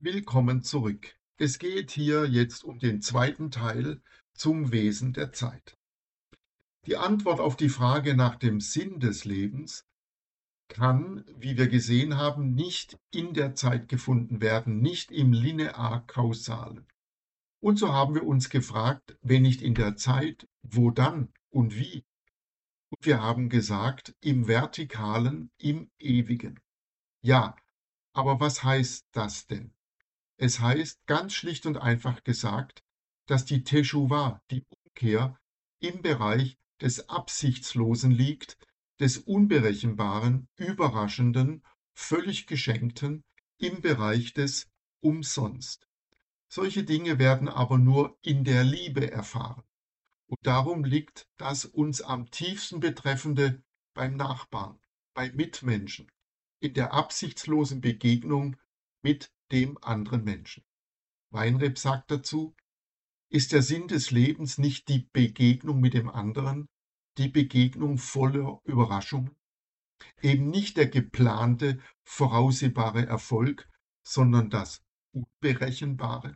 Willkommen zurück. Es geht hier jetzt um den zweiten Teil zum Wesen der Zeit. Die Antwort auf die Frage nach dem Sinn des Lebens kann, wie wir gesehen haben, nicht in der Zeit gefunden werden, nicht im Linear-Kausalen. Und so haben wir uns gefragt, wenn nicht in der Zeit, wo dann und wie? Und wir haben gesagt, im Vertikalen, im Ewigen. Ja, aber was heißt das denn? Es heißt ganz schlicht und einfach gesagt, dass die Teschuwa, die Umkehr, im Bereich des Absichtslosen liegt, des Unberechenbaren, Überraschenden, völlig Geschenkten, im Bereich des Umsonst. Solche Dinge werden aber nur in der Liebe erfahren. Und darum liegt das uns am tiefsten Betreffende beim Nachbarn, bei Mitmenschen, in der absichtslosen Begegnung mit dem anderen Menschen. Weinreb sagt dazu, ist der Sinn des Lebens nicht die Begegnung mit dem anderen, die Begegnung voller Überraschungen, eben nicht der geplante, voraussehbare Erfolg, sondern das Unberechenbare?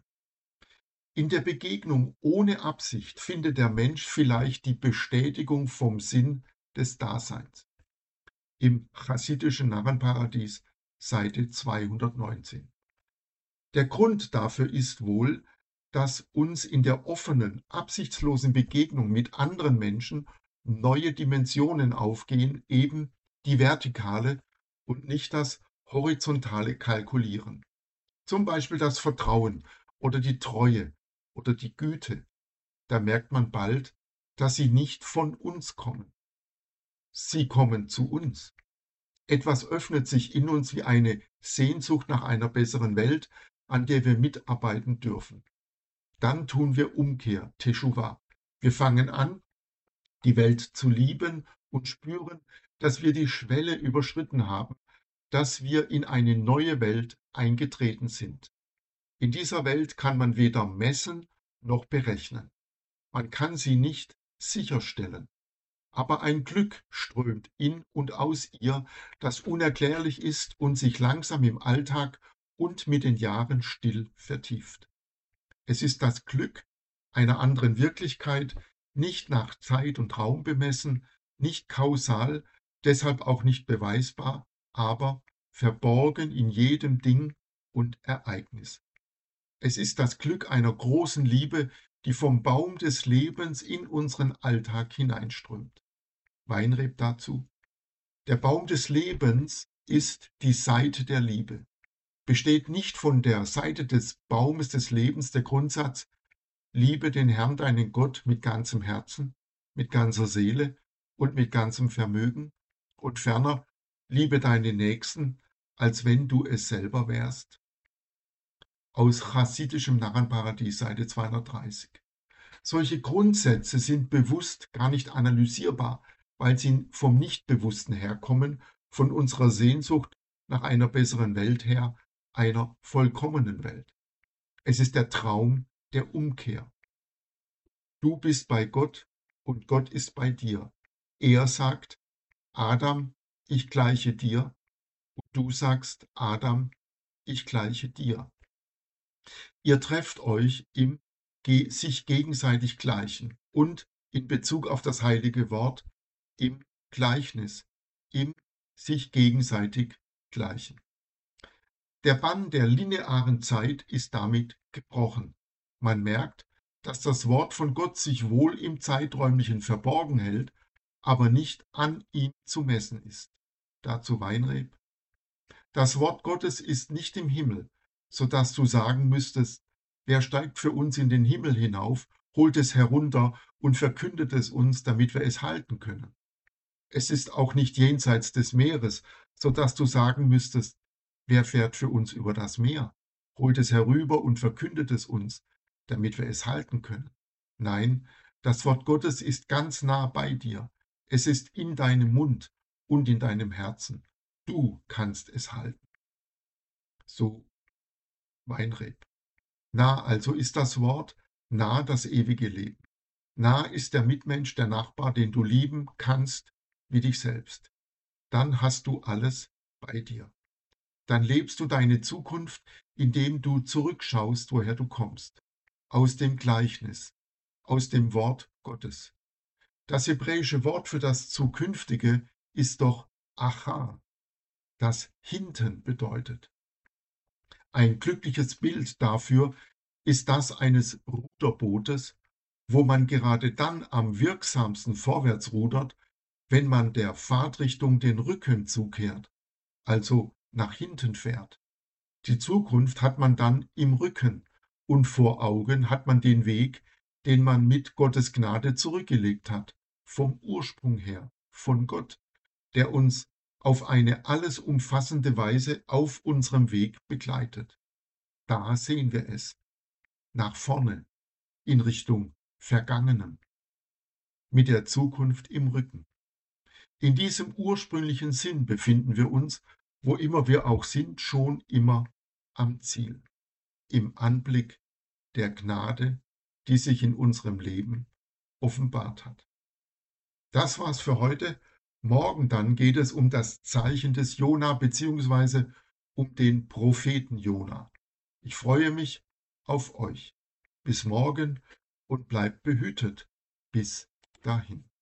In der Begegnung ohne Absicht findet der Mensch vielleicht die Bestätigung vom Sinn des Daseins. Im chassidischen Narrenparadies, Seite 219. Der Grund dafür ist wohl, dass uns in der offenen, absichtslosen Begegnung mit anderen Menschen neue Dimensionen aufgehen, eben die vertikale und nicht das horizontale Kalkulieren. Zum Beispiel das Vertrauen oder die Treue oder die Güte. Da merkt man bald, dass sie nicht von uns kommen. Sie kommen zu uns. Etwas öffnet sich in uns wie eine Sehnsucht nach einer besseren Welt, an der wir mitarbeiten dürfen. Dann tun wir Umkehr, Teshuva. Wir fangen an, die Welt zu lieben und spüren, dass wir die Schwelle überschritten haben, dass wir in eine neue Welt eingetreten sind. In dieser Welt kann man weder messen noch berechnen. Man kann sie nicht sicherstellen. Aber ein Glück strömt in und aus ihr, das unerklärlich ist und sich langsam im Alltag und mit den Jahren still vertieft. Es ist das Glück einer anderen Wirklichkeit, nicht nach Zeit und Raum bemessen, nicht kausal, deshalb auch nicht beweisbar, aber verborgen in jedem Ding und Ereignis. Es ist das Glück einer großen Liebe, die vom Baum des Lebens in unseren Alltag hineinströmt. Weinreb dazu: Der Baum des Lebens ist die Seite der Liebe. Besteht nicht von der Seite des Baumes des Lebens der Grundsatz, liebe den Herrn deinen Gott mit ganzem Herzen, mit ganzer Seele und mit ganzem Vermögen, und ferner liebe deinen Nächsten, als wenn du es selber wärst? Aus chassidischem Narrenparadies, Seite 230. Solche Grundsätze sind bewusst gar nicht analysierbar, weil sie vom Nichtbewussten herkommen, von unserer Sehnsucht nach einer besseren Welt her, einer vollkommenen Welt. Es ist der Traum der Umkehr. Du bist bei Gott und Gott ist bei dir. Er sagt, Adam, ich gleiche dir, und du sagst, Adam, ich gleiche dir. Ihr trefft euch im sich gegenseitig Gleichen und in Bezug auf das heilige Wort im Gleichnis, im sich gegenseitig Gleichen. Der Bann der linearen Zeit ist damit gebrochen. Man merkt, dass das Wort von Gott sich wohl im Zeiträumlichen verborgen hält, aber nicht an ihm zu messen ist. Dazu Weinreb: Das Wort Gottes ist nicht im Himmel, so dass du sagen müsstest, wer steigt für uns in den Himmel hinauf, holt es herunter und verkündet es uns, damit wir es halten können. Es ist auch nicht jenseits des Meeres, so dass du sagen müsstest, wer fährt für uns über das Meer, holt es herüber und verkündet es uns, damit wir es halten können. Nein, das Wort Gottes ist ganz nah bei dir. Es ist in deinem Mund und in deinem Herzen. Du kannst es halten. So Weinreb. Nah also ist das Wort, nah das ewige Leben. Nah ist der Mitmensch, der Nachbar, den du lieben kannst wie dich selbst. Dann hast du alles bei dir. dann lebst du deine Zukunft, indem du zurückschaust, woher du kommst. Aus dem Gleichnis, aus dem Wort Gottes. Das hebräische Wort für das Zukünftige ist doch Achar, das hinten bedeutet. Ein glückliches Bild dafür ist das eines Ruderbootes, wo man gerade dann am wirksamsten vorwärts rudert, wenn man der Fahrtrichtung den Rücken zukehrt, also nach hinten fährt. Die Zukunft hat man dann im Rücken und vor Augen hat man den Weg, den man mit Gottes Gnade zurückgelegt hat, vom Ursprung her, von Gott, der uns auf eine alles umfassende Weise auf unserem Weg begleitet. Da sehen wir es, nach vorne, in Richtung Vergangenem, mit der Zukunft im Rücken. In diesem ursprünglichen Sinn befinden wir uns, wo immer wir auch sind, schon immer am Ziel, im Anblick der Gnade, die sich in unserem Leben offenbart hat. Das war's für heute. Morgen dann geht es um das Zeichen des Jona beziehungsweise um den Propheten Jona. Ich freue mich auf euch. Bis morgen und bleibt behütet. Bis dahin.